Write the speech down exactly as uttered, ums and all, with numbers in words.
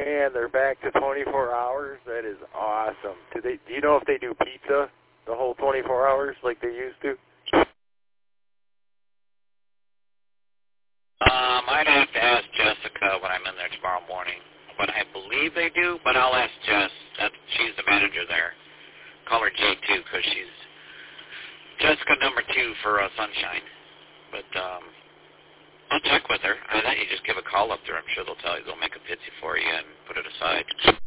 man, they're back to twenty-four hours. That is awesome. Do they? Do you know if they do pizza the whole twenty-four hours like they used to? Um, I'd have to ask Jessica when I'm in there tomorrow morning. But I believe they do, but I'll ask Jess. That, she's the manager there. Call her J two because she's Jessica number two for uh, Sunshine. But um, I'll check with her. I think you just give a call up there. I'm sure they'll tell you. They'll make a pizza for you and put it aside.